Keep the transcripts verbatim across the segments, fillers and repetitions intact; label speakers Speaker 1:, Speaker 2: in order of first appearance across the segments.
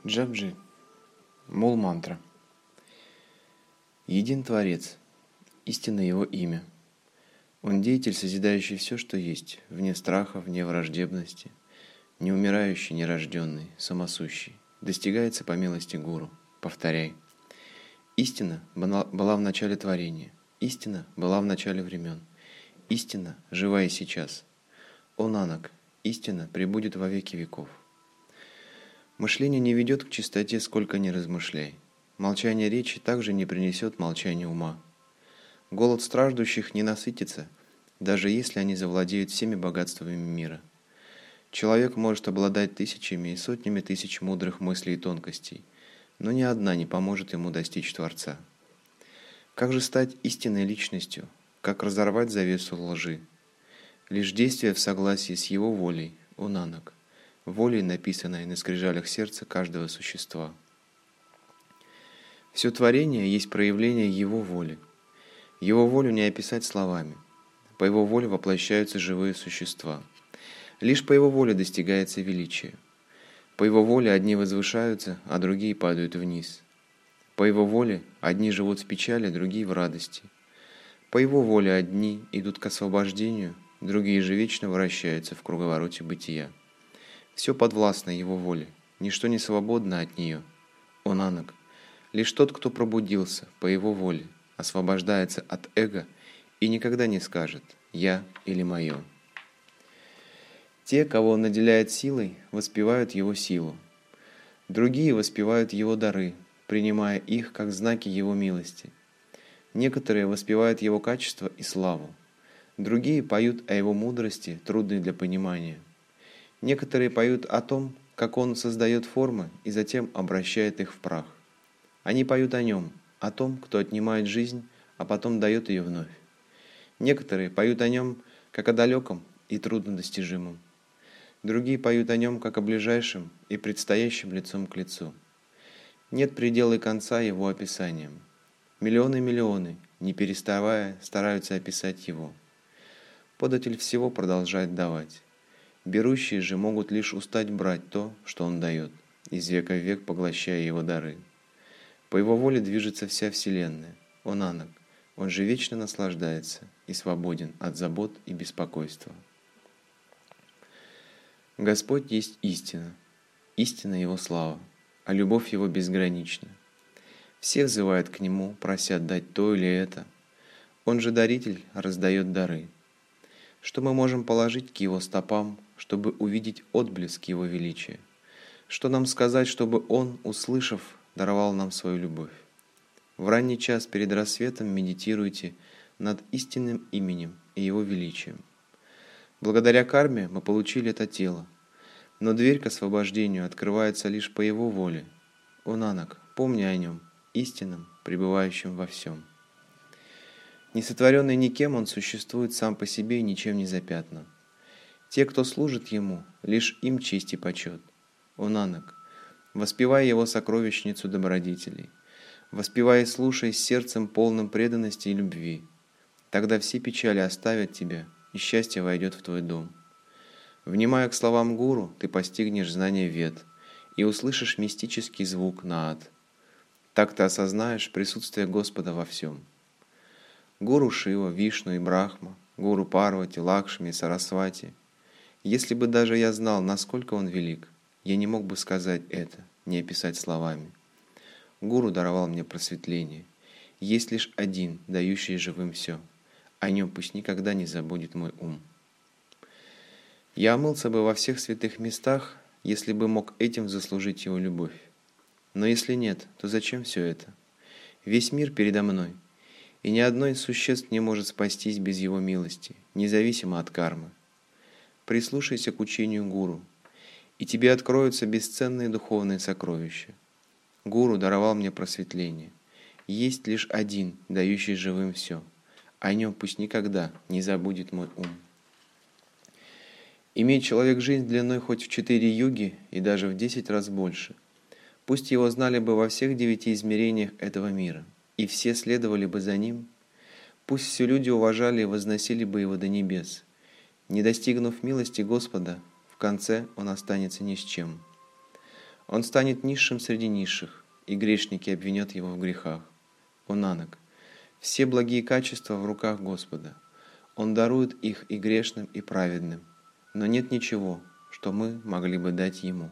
Speaker 1: Джапджи. Мул-мантра. Един Творец. Истинно Его имя. Он деятель, созидающий все, что есть, вне страха, вне враждебности, не умирающий, нерожденный, самосущий. Достигается по милости Гуру. Повторяй. Истина была в начале творения. Истина была в начале времен. Истина жива и сейчас. О Нанак, истина пребудет во веки веков. Мышление не ведет к чистоте, сколько ни размышляй. Молчание речи также не принесет молчания ума. Голод страждущих не насытится, даже если они завладеют всеми богатствами мира. Человек может обладать тысячами и сотнями тысяч мудрых мыслей и тонкостей, но ни одна не поможет ему достичь Творца. Как же стать истинной личностью? Как разорвать завесу лжи? Лишь действие в согласии с Его волей, о Нанак, волей, написанной на скрижалях сердца каждого существа. Все творение есть проявление Его воли. Его волю не описать словами. По Его воле воплощаются живые существа. Лишь по Его воле достигается величие. По Его воле одни возвышаются, а другие падают вниз. По Его воле одни живут в печали, другие в радости. По Его воле одни идут к освобождению, другие же вечно вращаются в круговороте бытия. Все подвластно Его воле, ничто не свободно от нее. О Нанак, лишь тот, кто пробудился по Его воле, освобождается от эго и никогда не скажет «я» или «моё». Те, кого Он наделяет силой, воспевают Его силу. Другие воспевают Его дары, принимая их как знаки Его милости. Некоторые воспевают Его качество и славу. Другие поют о Его мудрости, трудной для понимания. Некоторые поют о том, как Он создает формы и затем обращает их в прах. Они поют о Нем, о том, кто отнимает жизнь, а потом дает ее вновь. Некоторые поют о Нем, как о далеком и труднодостижимом. Другие поют о Нем, как о ближайшем и предстоящем лицом к лицу. Нет предела и конца Его описаниям. Миллионы-миллионы, не переставая, стараются описать Его. Податель всего продолжает давать. Берущие же могут лишь устать брать то, что Он дает, из века в век поглощая Его дары. По Его воле движется вся Вселенная. О Нанак, Он же вечно наслаждается и свободен от забот и беспокойства. Господь есть истина, истина Его слава, а любовь Его безгранична. Все взывают к Нему, просят дать то или это. Он же даритель раздает дары. Что мы можем положить к Его стопам, чтобы увидеть отблеск Его величия? Что нам сказать, чтобы Он, услышав, даровал нам свою любовь? В ранний час перед рассветом медитируйте над истинным именем и Его величием. Благодаря карме мы получили это тело, но дверь к освобождению открывается лишь по Его воле. О Нанак, помни о Нем, истинном, пребывающем во всем. Несотворенный никем, Он существует сам по себе и ничем не запятнан. Те, кто служит Ему, лишь им честь и почет. О Нанак, воспевай Его сокровищницу добродетелей, воспевай и слушай с сердцем полным преданности и любви. Тогда все печали оставят тебя, и счастье войдет в твой дом. Внимая к словам Гуру, ты постигнешь знание Вед и услышишь мистический звук Наад. Так ты осознаешь присутствие Господа во всем. Гуру Шива, Вишну и Брахма, Гуру Парвати, Лакшми и Сарасвати. Если бы даже я знал, насколько он велик, я не мог бы сказать это, не описать словами. Гуру даровал мне просветление. Есть лишь один, дающий живым все. О нем пусть никогда не забудет мой ум. Я омылся бы во всех святых местах, если бы мог этим заслужить его любовь. Но если нет, то зачем все это? Весь мир передо мной, и ни одно из существ не может спастись без его милости, независимо от кармы. Прислушайся к учению Гуру, и тебе откроются бесценные духовные сокровища. Гуру даровал мне просветление. Есть лишь один, дающий живым все. О нем пусть никогда не забудет мой ум. Имеет человек жизнь длиной хоть в четыре юги и даже в десять раз больше. Пусть его знали бы во всех девяти измерениях этого мира, и все следовали бы за ним. Пусть все люди уважали и возносили бы его до небес. Не достигнув милости Господа, в конце он останется ни с чем. Он станет низшим среди низших, и грешники обвинят его в грехах. О Нанак, все благие качества в руках Господа. Он дарует их и грешным, и праведным, но нет ничего, что мы могли бы дать ему.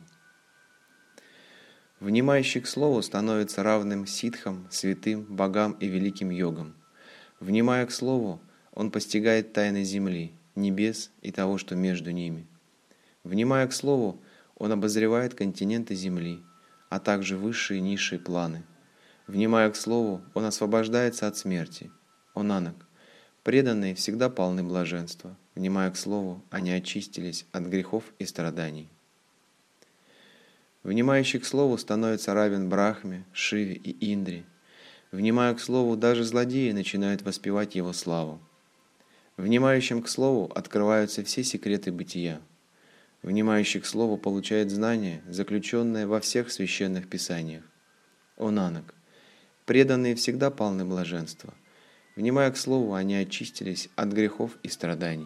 Speaker 1: Внимающий к слову становится равным ситхам, святым, богам и великим йогам. Внимая к слову, он постигает тайны земли, небес и того, что между ними. Внимая к слову, он обозревает континенты земли, а также высшие и низшие планы. Внимая к слову, он освобождается от смерти. О Нанак, преданные всегда полны блаженства. Внимая к слову, они очистились от грехов и страданий. Внимающий к слову становится равен Брахме, Шиве и Индре. Внимая к слову, даже злодеи начинают воспевать его славу. Внимающим к слову открываются все секреты бытия. Внимающий к слову получает знание, заключенное во всех священных писаниях. О Нанак, преданные всегда полны блаженства. Внимая к слову, они очистились от грехов и страданий.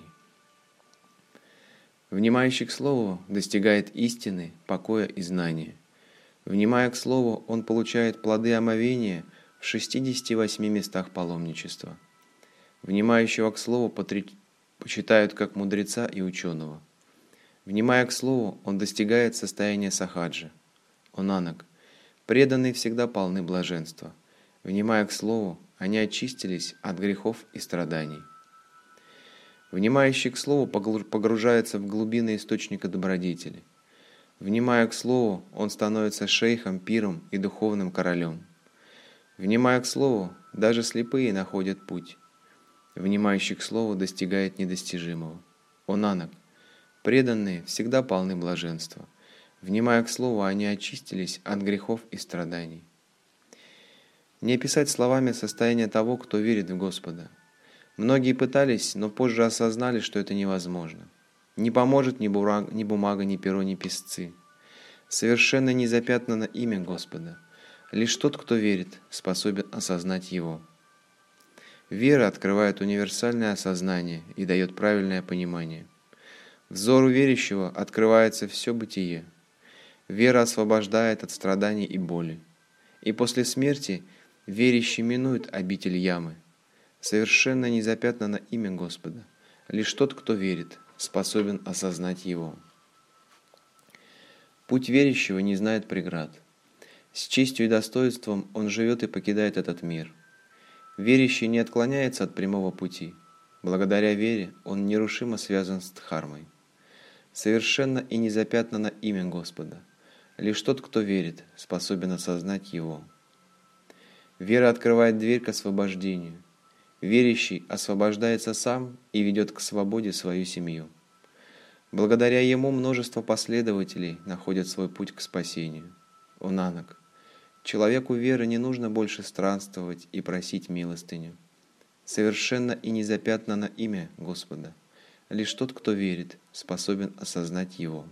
Speaker 1: Внимающий к слову достигает истины, покоя и знания. Внимая к слову, он получает плоды омовения в шестидесяти восьми местах паломничества. Внимающего к слову почитают как мудреца и ученого. Внимая к слову, он достигает состояния сахаджи. О Нанак, преданные всегда полны блаженства. Внимая к слову, они очистились от грехов и страданий. Внимающий к слову погружается в глубины источника добродетели. Внимая к слову, он становится шейхом, пиром и духовным королем. Внимая к слову, даже слепые находят путь. Внимающий к слову достигает недостижимого. О Нанак, преданные всегда полны блаженства. Внимая к слову, они очистились от грехов и страданий. Не описать словами состояние того, кто верит в Господа. Многие пытались, но позже осознали, что это невозможно. Не поможет ни бумага, ни, бумага, ни перо, ни писцы. Совершенно не запятнано имя Господа. Лишь тот, кто верит, способен осознать его. Вера открывает универсальное осознание и дает правильное понимание. Взору верящего открывается все бытие. Вера освобождает от страданий и боли. И после смерти верящий минует обитель ямы. Совершенно не запятнано имя Господа. Лишь тот, кто верит, способен осознать его. Путь верящего не знает преград. С честью и достоинством он живет и покидает этот мир. Верящий не отклоняется от прямого пути. Благодаря вере он нерушимо связан с Дхармой. Совершенно и не запятнано имя Господа. Лишь тот, кто верит, способен осознать его. Вера открывает дверь к освобождению. Верящий освобождается сам и ведет к свободе свою семью. Благодаря ему множество последователей находят свой путь к спасению. О Нанак, человеку веры не нужно больше странствовать и просить милостыню. Совершенно и не запятнано имя Господа. Лишь тот, кто верит, способен осознать его.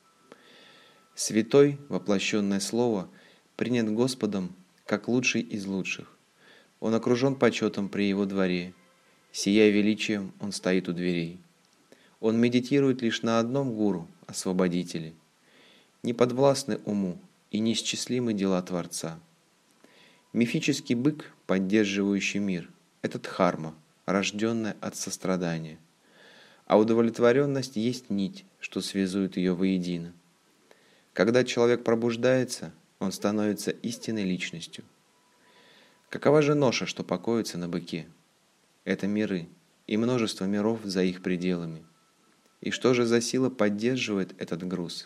Speaker 1: Святой, воплощенное Слово, принят Господом как лучший из лучших. Он окружен почетом при его дворе. Сияя величием, он стоит у дверей. Он медитирует лишь на одном гуру, освободителе. Не подвластны уму и неисчислимы дела Творца. Мифический бык, поддерживающий мир, это дхарма, рожденная от сострадания. А удовлетворенность есть нить, что связует ее воедино. Когда человек пробуждается, он становится истинной личностью. Какова же ноша, что покоится на быке? Это миры и множество миров за их пределами. И что же за сила поддерживает этот груз?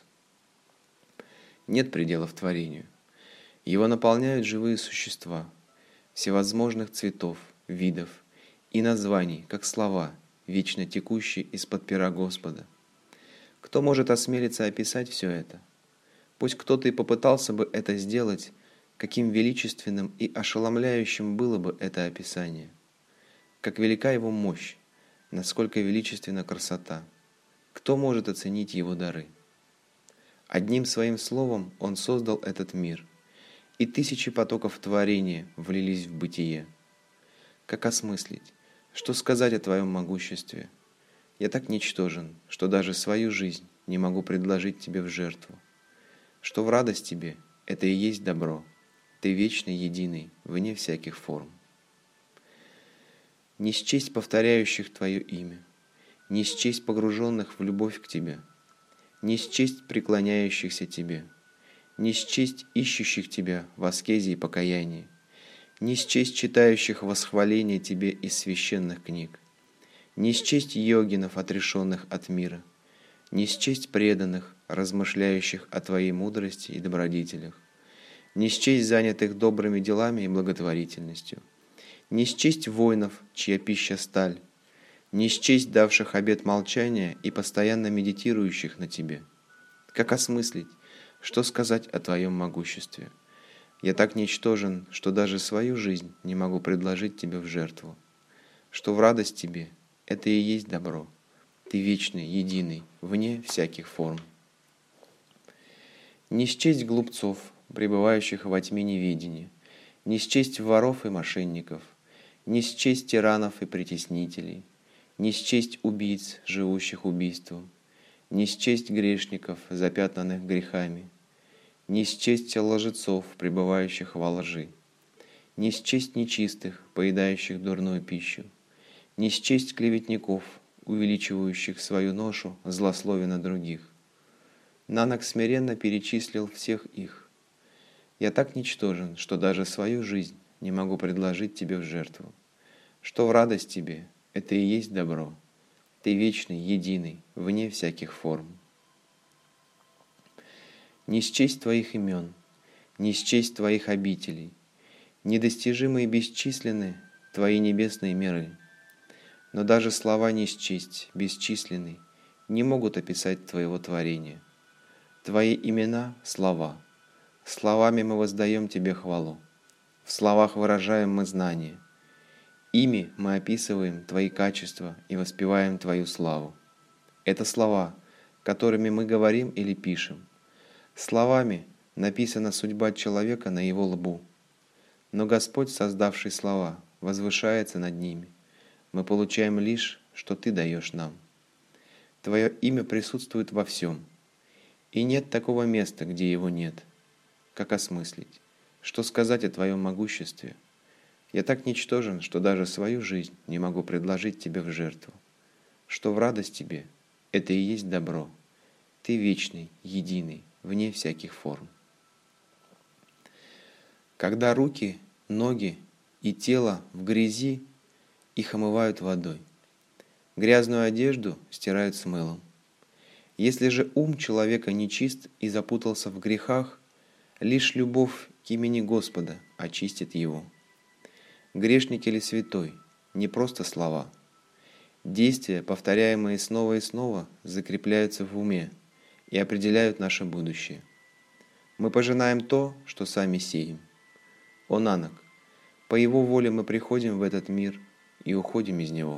Speaker 1: Нет пределов творению. Его наполняют живые существа, всевозможных цветов, видов и названий, как слова, вечно текущие из-под пера Господа. Кто может осмелиться описать все это? Пусть кто-то и попытался бы это сделать, каким величественным и ошеломляющим было бы это описание. Как велика его мощь, насколько величественна красота. Кто может оценить его дары? Одним своим словом он создал этот мир, и тысячи потоков творения влились в бытие. Как осмыслить? Что сказать о твоем могуществе? Я так ничтожен, что даже свою жизнь не могу предложить тебе в жертву. что в радость тебе – это и есть добро. Ты вечный, единый, вне всяких форм. Не счесть повторяющих Твое имя, не счесть погруженных в любовь к Тебе, не счесть преклоняющихся Тебе, не счесть ищущих Тебя в аскезе и покаянии, не счесть читающих восхваление Тебе из священных книг, не счесть йогинов, отрешенных от мира, не счесть преданных, размышляющих о Твоей мудрости и добродетелях, не счесть занятых добрыми делами и благотворительностью, не счесть воинов, чья пища сталь, не счесть давших обет молчания и постоянно медитирующих на Тебе. Как осмыслить, что сказать о Твоем могуществе? Я так ничтожен, что даже свою жизнь не могу предложить Тебе в жертву. Что в радость Тебе – это и есть добро. Ты вечный, единый, вне всяких форм. Не счесть глупцов, пребывающих во тьме неведения, не счесть воров и мошенников, не счесть тиранов и притеснителей, не счесть убийц, живущих убийством, не счесть грешников, запятнанных грехами, не счесть лжецов, пребывающих во лжи, не счесть нечистых, поедающих дурную пищу, не счесть клеветников, увеличивающих свою ношу, злословя на других. Нанак смиренно перечислил всех их. Я так ничтожен, что даже свою жизнь не могу предложить Тебе в жертву. Что в радость Тебе – это и есть добро. Ты вечный, единый, вне всяких форм. Не счесть Твоих имен, не счесть Твоих обителей, недостижимы и бесчисленны Твои небесные миры. Но даже слова не счесть, бесчисленны, не могут описать Твоего творения. Твои имена – слова. Словами мы воздаем Тебе хвалу. В словах выражаем мы знание. Ими мы описываем Твои качества и воспеваем Твою славу. Это слова, которыми мы говорим или пишем. Словами написана судьба человека на его лбу. Но Господь, создавший слова, возвышается над ними. Мы получаем лишь, что Ты даешь нам. Твое имя присутствует во всем. И нет такого места, где его нет. Как осмыслить? Что сказать о Твоем могуществе? Я так ничтожен, что даже свою жизнь не могу предложить Тебе в жертву. Что в радость Тебе – это и есть добро. Ты вечный, единый, вне всяких форм. Когда руки, ноги и тело в грязи, их омывают водой. Грязную одежду стирают с мылом. Если же ум человека нечист и запутался в грехах, лишь любовь к имени Господа очистит его. Грешник или святой – не просто слова. Действия, повторяемые снова и снова, закрепляются в уме и определяют наше будущее. Мы пожинаем то, что сами сеем. О Нанак, по Его воле мы приходим в этот мир и уходим из него.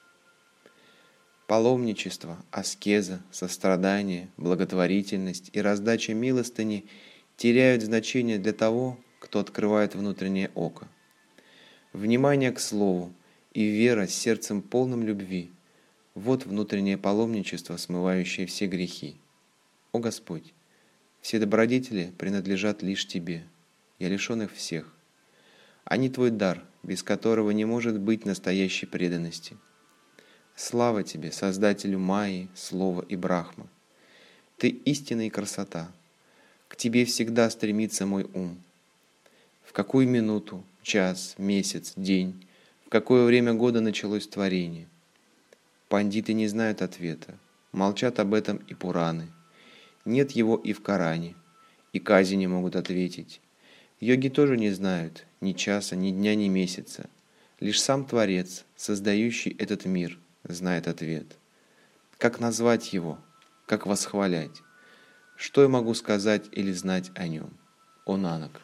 Speaker 1: Паломничество, аскеза, сострадание, благотворительность и раздача милостыни теряют значение для того, кто открывает внутреннее око. Внимание к слову и вера с сердцем полным любви – вот внутреннее паломничество, смывающее все грехи. О Господь, все добродетели принадлежат лишь Тебе, я лишен их всех. Они Твой дар, без которого не может быть настоящей преданности. Слава Тебе, Создателю Майи, Слова и Брахма. Ты истина и красота. К Тебе всегда стремится мой ум. В какую минуту, час, месяц, день, в какое время года началось творение? Пандиты не знают ответа, молчат об этом и Пураны. Нет его и в Коране, и Кази не могут ответить. Йоги тоже не знают ни часа, ни дня, ни месяца. Лишь сам Творец, создающий этот мир, знает ответ. Как назвать его? Как восхвалять? Что я могу сказать или знать о нем? О Нанак!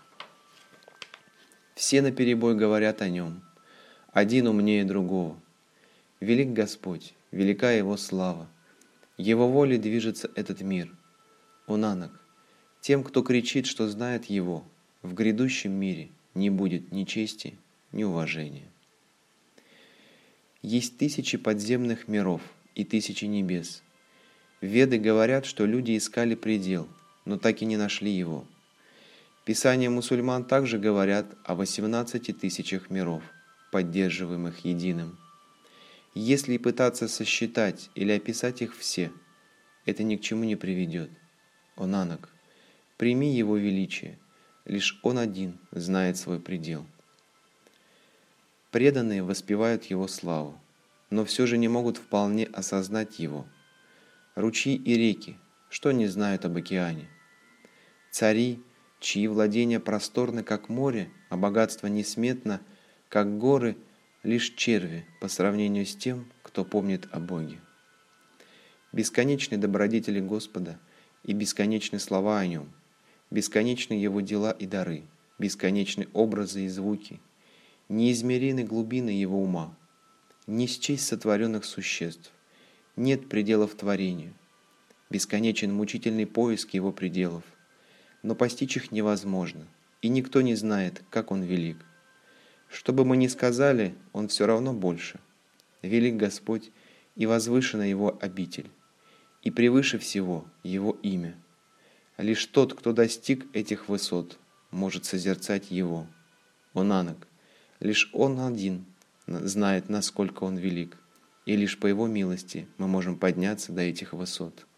Speaker 1: Все наперебой говорят о нем, один умнее другого. Велик Господь, велика Его слава, Его волей движется этот мир. О Нанак! Тем, кто кричит, что знает Его, в грядущем мире не будет ни чести, ни уважения. Есть тысячи подземных миров и тысячи небес. Веды говорят, что люди искали предел, но так и не нашли его. Писания мусульман также говорят о восемнадцати тысячах миров, поддерживаемых единым. Если пытаться сосчитать или описать их все, это ни к чему не приведет. О Нанак, прими его величие, лишь он один знает свой предел. Преданные воспевают его славу, но все же не могут вполне осознать его. Ручьи и реки, что не знают об океане? Цари, чьи владения просторны, как море, а богатство несметно, как горы, лишь черви по сравнению с тем, кто помнит о Боге. Бесконечны добродетели Господа и бесконечны слова о Нем, бесконечны Его дела и дары, бесконечны образы и звуки, неизмеримы глубины Его ума, не счесть сотворенных существ, нет пределов творению, бесконечен мучительный поиск Его пределов, но постичь их невозможно, и никто не знает, как Он велик. Что бы мы ни сказали, Он все равно больше. Велик Господь, и возвышена Его обитель, и превыше всего Его имя. Лишь тот, кто достиг этих высот, может созерцать Его. О Нанак, лишь Он один знает, насколько Он велик, и лишь по Его милости мы можем подняться до этих высот.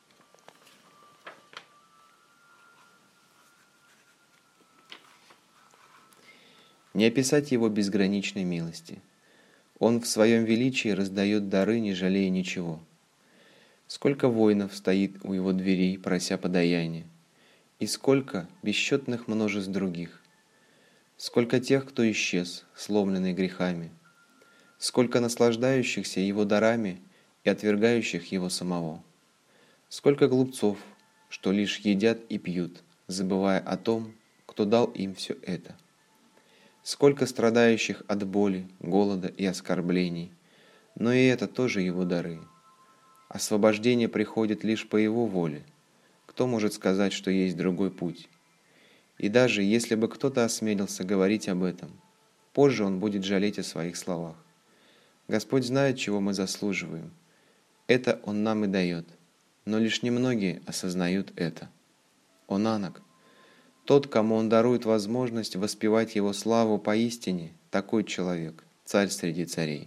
Speaker 1: Не описать Его безграничной милости. Он в своем величии раздает дары, не жалея ничего. Сколько воинов стоит у Его дверей, прося подаяния, и сколько бесчетных множеств других. Сколько тех, кто исчез, сломленный грехами, сколько наслаждающихся Его дарами и отвергающих Его самого. Сколько глупцов, что лишь едят и пьют, забывая о том, кто дал им все это. Сколько страдающих от боли, голода и оскорблений, но и это тоже Его дары. Освобождение приходит лишь по Его воле. Кто может сказать, что есть другой путь? И даже если бы кто-то осмелился говорить об этом, позже он будет жалеть о своих словах. Господь знает, чего мы заслуживаем. Это Он нам и дает, но лишь немногие осознают это. О Нанак, тот, кому Он дарует возможность воспевать Его славу поистине, такой человек, царь среди царей.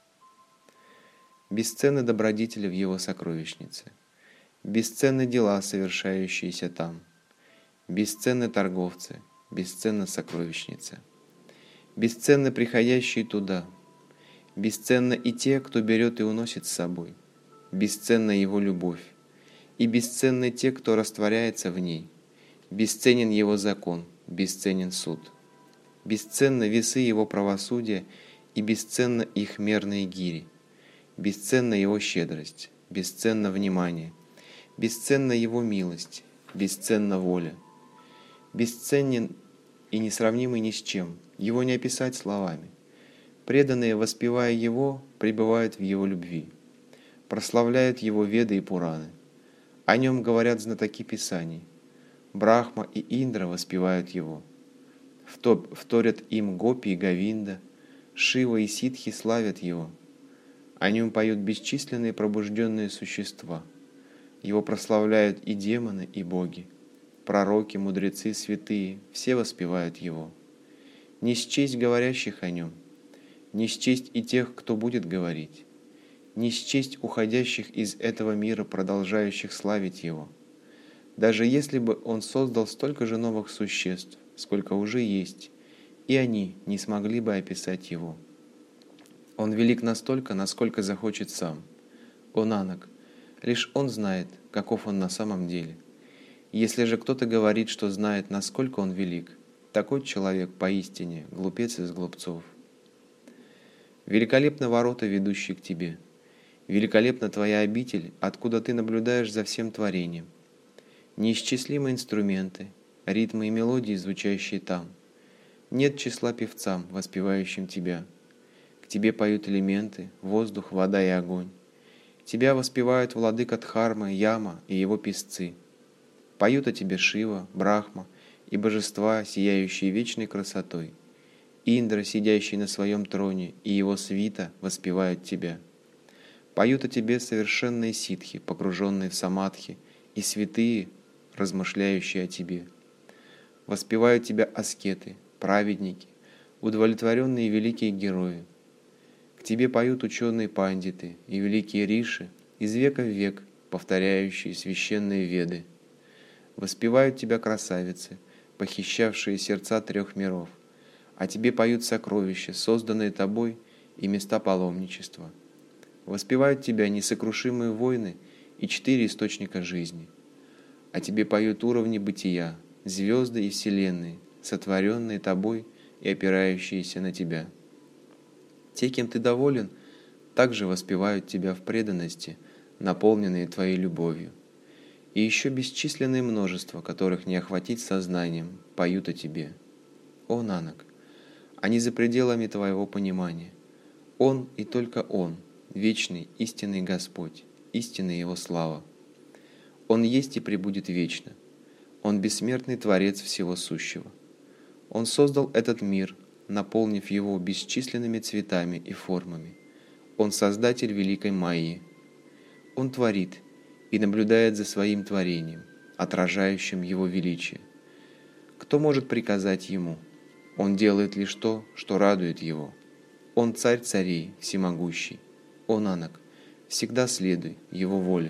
Speaker 1: Бесценны добродетели в Его сокровищнице, бесценны дела, совершающиеся там, бесценны торговцы, бесценна сокровищница, бесценны приходящие туда, бесценны и те, кто берет и уносит с собой, бесценна Его любовь, и бесценны те, кто растворяется в ней. Бесценен Его закон, бесценен суд. Бесценны весы Его правосудия, и бесценны их мерные гири. Бесценна Его щедрость, бесценно внимание, бесценна Его милость, бесценна воля. Бесценен и несравнимый ни с чем, Его не описать словами. Преданные, воспевая Его, пребывают в Его любви, прославляют Его Веды и Пураны. О Нем говорят знатоки Писаний. Брахма и Индра воспевают Его. Вторят им Гопи и Говинда, Шива и Ситхи славят Его. О Нем поют бесчисленные пробужденные существа. Его прославляют и демоны, и боги. Пророки, мудрецы, святые, все воспевают Его. Не счесть говорящих о Нем, не счесть и тех, кто будет говорить, не счесть уходящих из этого мира, продолжающих славить Его. Даже если бы Он создал столько же новых существ, сколько уже есть, и они не смогли бы описать Его. Он велик настолько, насколько захочет Сам. О Нанак, лишь Он знает, каков Он на самом деле. Если же кто-то говорит, что знает, насколько Он велик, такой человек поистине глупец из глупцов. Великолепны ворота, ведущие к Тебе. Великолепна Твоя обитель, откуда Ты наблюдаешь за всем творением. Неисчислимы инструменты, ритмы и мелодии, звучащие там. Нет числа певцам, воспевающим Тебя. К Тебе поют элементы, воздух, вода и огонь. Тебя воспевают владыка Дхарма, Яма и его песцы. Поют о Тебе Шива, Брахма и божества, сияющие вечной красотой. Индра, сидящий на своем троне, и его свита воспевают Тебя. Поют о Тебе совершенные ситхи, погруженные в самадхи, и святые, размышляющие о тебе. Воспевают тебя аскеты, праведники, удовлетворенные великие герои. К тебе поют ученые пандиты и великие риши, из века в век повторяющие священные веды. Воспевают тебя красавицы, похищавшие сердца трех миров. О тебе поют сокровища, созданные тобой, и места паломничества. Воспевают тебя несокрушимые воины и четыре источника жизни. О тебе поют уровни бытия, звезды и вселенные, сотворенные тобой и опирающиеся на тебя. Те, кем ты доволен, также воспевают тебя в преданности, наполненные твоей любовью. И еще бесчисленное множество, которых не охватить сознанием, поют о тебе. О, Нанак, они за пределами твоего понимания. Он и только Он, вечный, истинный Господь, истинная Его слава. Он есть и пребудет вечно. Он бессмертный Творец всего сущего. Он создал этот мир, наполнив его бесчисленными цветами и формами. Он создатель великой Майи. Он творит и наблюдает за своим творением, отражающим его величие. Кто может приказать ему? Он делает лишь то, что радует его. Он царь царей, всемогущий. О, Нанак, всегда следуй его воле.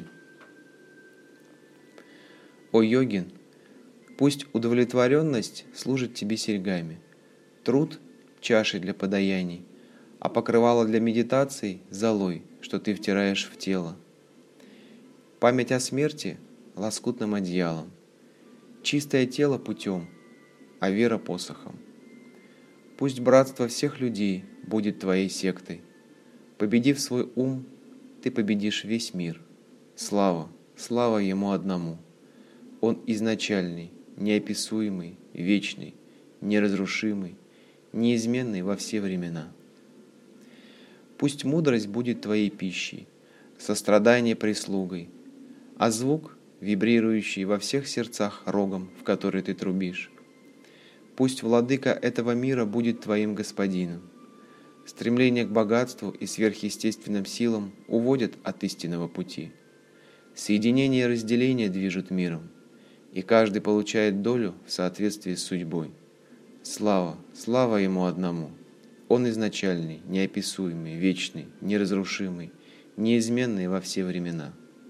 Speaker 1: О, йогин, пусть удовлетворенность служит тебе серьгами, труд – чашей для подаяний, а покрывало для медитаций – золой, что ты втираешь в тело. Память о смерти – лоскутным одеялом, чистое тело путем, а вера посохом. Пусть братство всех людей будет твоей сектой. Победив свой ум, ты победишь весь мир. Слава, слава Ему одному. Он изначальный, неописуемый, вечный, неразрушимый, неизменный во все времена. Пусть мудрость будет твоей пищей, сострадание прислугой, а звук, вибрирующий во всех сердцах рогом, в который ты трубишь. Пусть владыка этого мира будет твоим господином. Стремление к богатству и сверхъестественным силам уводят от истинного пути. Соединение и разделение движут миром, и каждый получает долю в соответствии с судьбой. Слава, слава Ему одному. Он изначальный, неописуемый, вечный, неразрушимый, неизменный во все времена.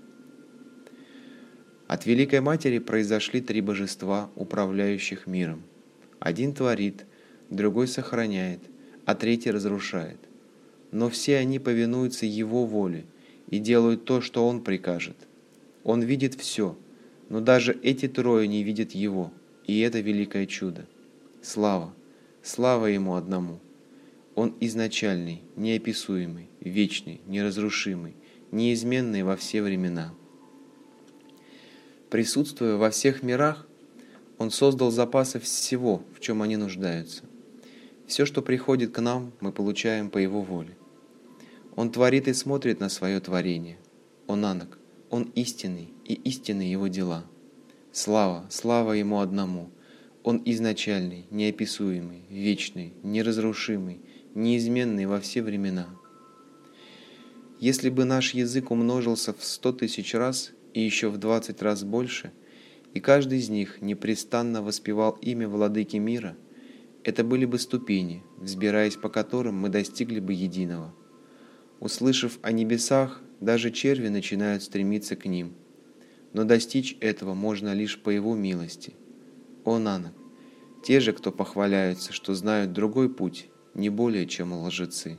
Speaker 1: От Великой Матери произошли три божества, управляющих миром. Один творит, другой сохраняет, а третий разрушает. Но все они повинуются Его воле и делают то, что Он прикажет. Он видит все, но даже эти трое не видят Его, и это великое чудо. Слава, слава Ему одному. Он изначальный, неописуемый, вечный, неразрушимый, неизменный во все времена. Присутствуя во всех мирах, Он создал запасы всего, в чем они нуждаются. Все, что приходит к нам, мы получаем по Его воле. Он творит и смотрит на свое творение. О, Нанак, Он истинный, и истинны Его дела. Слава, слава Ему одному. Он изначальный, неописуемый, вечный, неразрушимый, неизменный во все времена. Если бы наш язык умножился в сто тысяч раз и еще в двадцать раз больше, и каждый из них непрестанно воспевал имя Владыки мира, это были бы ступени, взбираясь по которым мы достигли бы единого. Услышав о небесах, даже черви начинают стремиться к ним, но достичь этого можно лишь по Его милости. О, Нанак, те же, кто похваляются, что знают другой путь, не более чем лжецы.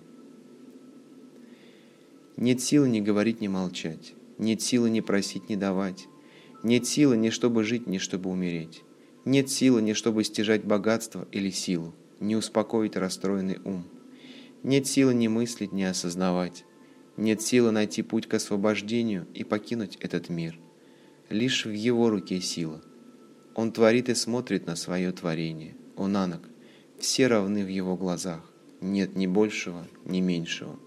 Speaker 1: Нет силы ни говорить, ни молчать, нет силы ни просить, ни давать, нет силы ни чтобы жить, ни чтобы умереть. Нет силы ни чтобы стяжать богатство или силу, не успокоить расстроенный ум. Нет силы ни мыслить, ни осознавать. Нет силы найти путь к освобождению и покинуть этот мир. Лишь в Его руке сила. Он творит и смотрит на свое творение. О, Нанак, все равны в Его глазах. Нет ни большего, ни меньшего.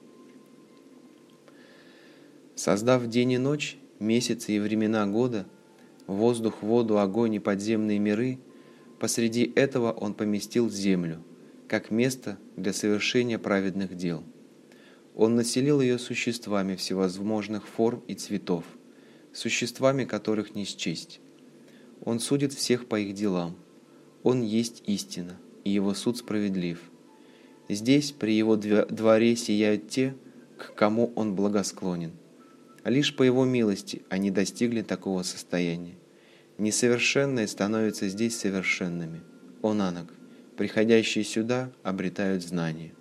Speaker 1: Создав день и ночь, месяцы и времена года, воздух, воду, огонь и подземные миры, посреди этого Он поместил землю, как место для совершения праведных дел. Он населил ее существами всевозможных форм и цветов, существами которых не счесть. Он судит всех по их делам. Он есть истина, и его суд справедлив. Здесь, при его дворе, сияют те, к кому он благосклонен. Лишь по его милости они достигли такого состояния. Несовершенные становятся здесь совершенными. О Нанак, приходящие сюда обретают знание.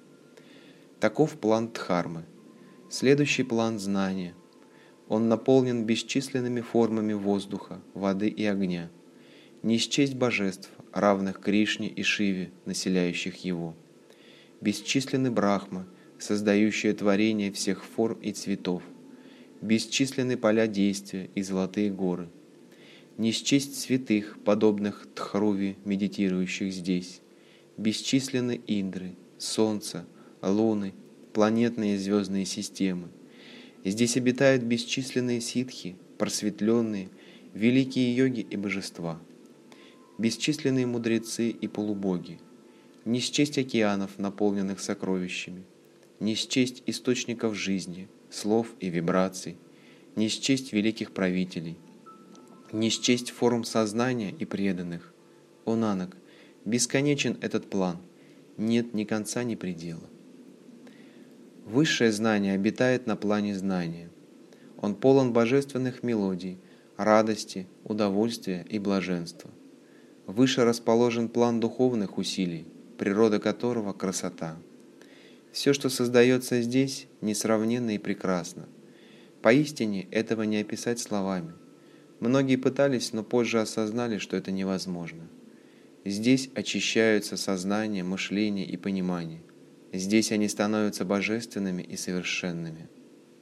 Speaker 1: Таков план Дхармы. Следующий план знания. Он наполнен бесчисленными формами воздуха, воды и огня. Не счесть божеств, равных Кришне и Шиве, населяющих его. Бесчисленны брахмы, создающие творения всех форм и цветов. Бесчисленны поля действия и золотые горы. Не счесть святых, подобных Дхруви, медитирующих здесь. Бесчисленны индры, солнца, луны, планетные и звездные системы. Здесь обитают бесчисленные ситхи, просветленные, великие йоги и божества. Бесчисленные мудрецы и полубоги. Не счесть океанов, наполненных сокровищами. Не счесть источников жизни, слов и вибраций. Не счесть великих правителей. Не счесть форм сознания и преданных. О Нанак, бесконечен этот план, нет ни конца, ни предела. Высшее знание обитает на плане знания. Он полон божественных мелодий, радости, удовольствия и блаженства. Выше расположен план духовных усилий, природа которого – красота. Все, что создается здесь, несравненно и прекрасно. Поистине этого не описать словами. Многие пытались, но позже осознали, что это невозможно. Здесь очищаются сознание, мышление и понимание. Здесь они становятся божественными и совершенными.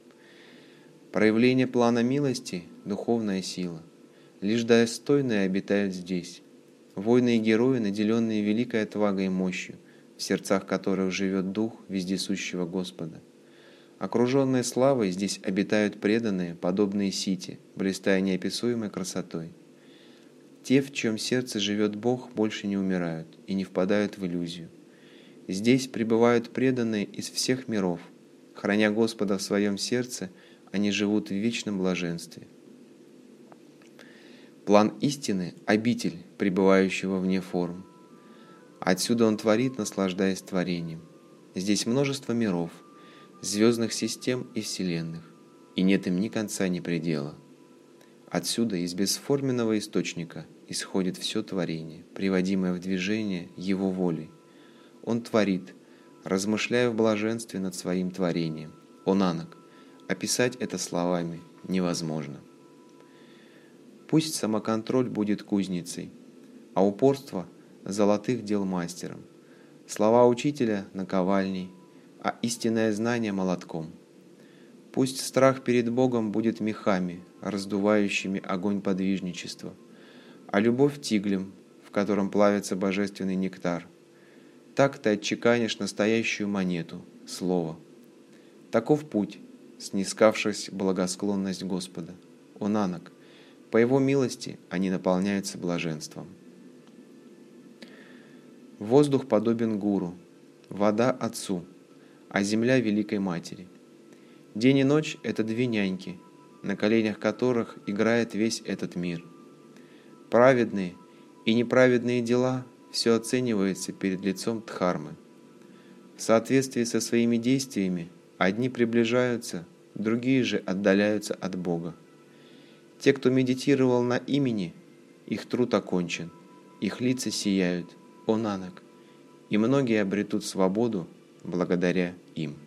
Speaker 1: Проявление плана милости – духовная сила. Лишь достойные обитают здесь. Воины и герои, наделенные великой отвагой и мощью, в сердцах которых живет дух вездесущего Господа. Окруженные славой, здесь обитают преданные, подобные сити, блистая неописуемой красотой. Те, в чьем сердце живет Бог, больше не умирают и не впадают в иллюзию. Здесь пребывают преданные из всех миров. Храня Господа в своем сердце, они живут в вечном блаженстве. План истины – обитель, пребывающего вне форм. Отсюда он творит, наслаждаясь творением. Здесь множество миров, звездных систем и вселенных, и нет им ни конца, ни предела. Отсюда, из бесформенного источника, исходит все творение, приводимое в движение Его волей. Он творит, размышляя в блаженстве над своим творением. О Нанак, описать это словами невозможно. Пусть самоконтроль будет кузницей, а упорство – золотых дел мастером, слова учителя – наковальней, а истинное знание – молотком. Пусть страх перед Богом будет мехами, раздувающими огонь подвижничества, а любовь – тиглем, в котором плавится божественный нектар. Так ты отчеканишь настоящую монету – слово. Таков путь, снискавшись благосклонность Господа. О Нанак, по Его милости они наполняются блаженством. Воздух подобен гуру, вода – отцу, а земля – великой матери. День и ночь – это две няньки, на коленях которых играет весь этот мир. Праведные и неправедные дела – все оценивается перед лицом Дхармы. В соответствии со своими действиями одни приближаются, другие же отдаляются от Бога. Те, кто медитировал на имени, их труд окончен, их лица сияют, о Нанак, и многие обретут свободу благодаря им.